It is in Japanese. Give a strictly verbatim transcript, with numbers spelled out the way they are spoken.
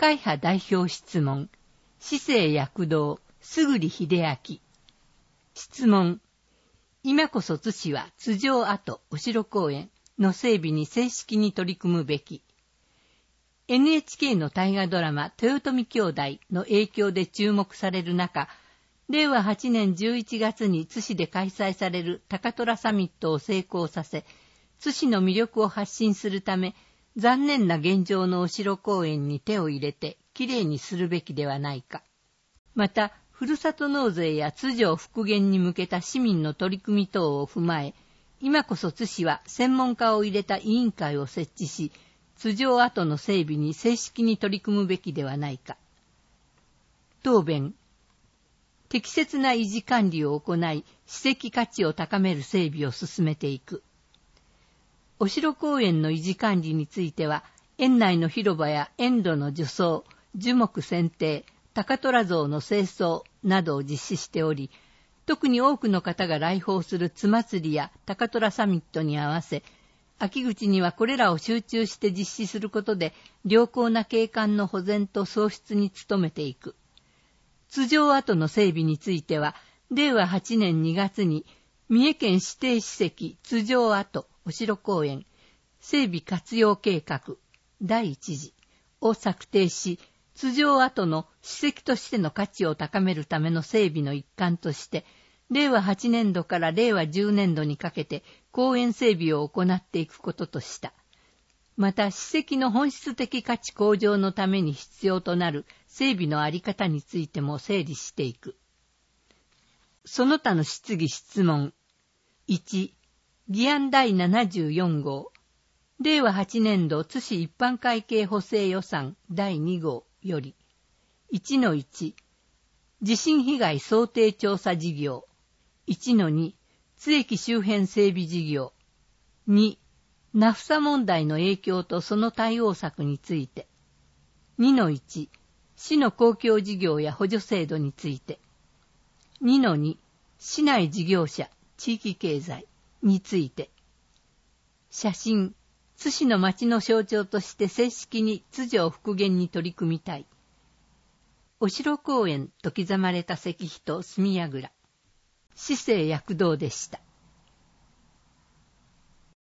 会派代表質問、市政躍動、菅秀明。質問、今こそ津市は津城跡お城公園の整備に正式に取り組むべき。エヌエイチケー の大河ドラマ豊臣兄弟の影響で注目される中、れいわはちねんじゅういちがつに津市で開催される高虎サミットを成功させ、津市の魅力を発信するため、残念な現状のお城公園に手を入れてきれいにするべきではないか。また、ふるさと納税や津城復元に向けた市民の取り組み等を踏まえ、今こそ津市は専門家を入れた委員会を設置し、津城跡の整備に正式に取り組むべきではないか。答弁。適切な維持管理を行い、史跡価値を高める整備を進めていく。お城公園の維持管理については、園内の広場や園路の除草、樹木剪定、高虎像の清掃などを実施しており、特に多くの方が来訪する津祭りや高虎サミットに合わせ、秋口にはこれらを集中して実施することで、良好な景観の保全と創出に努めていく。津城跡の整備については、れいわはちねんにがつに、三重県指定史跡津城跡お城公園整備活用計画だいいち次を策定し、津城跡の史跡としての価値を高めるための整備の一環として、れいわはちねんどかられいわじゅうねんどにかけて公園整備を行っていくこととした。また、史跡の本質的価値向上のために必要となる整備のあり方についても整理していく。その他の質疑質問。いち、議案だいななじゅうよん号。れいわはちねんど津市一般会計補正予算だいに号より いちのいち 地震被害想定調査事業 いちのに 津駅周辺整備事業にナフサ問題の影響とその対応策について にのいち 市の公共事業や補助制度について にのに 市内事業者地域経済について写真津市の町の象徴として正式に津城復元に取り組みたい。お城公園と刻まれた石碑と墨櫓。市政躍動でした。